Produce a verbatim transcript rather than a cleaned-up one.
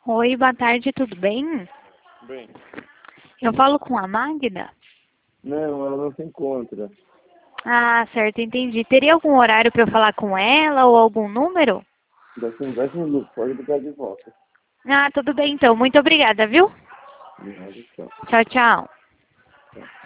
Oi, boa tarde, tudo bem? Bem, Eu falo com a Magda? não, ela não se encontra. Ah, certo, entendi. Teria algum horário para eu falar com ela ou algum número? Daqui uns dez minutos, pode ligar de volta. Ah, tudo bem então. Muito obrigada, viu? De nada, tchau. Tchau, tchau. Tchau.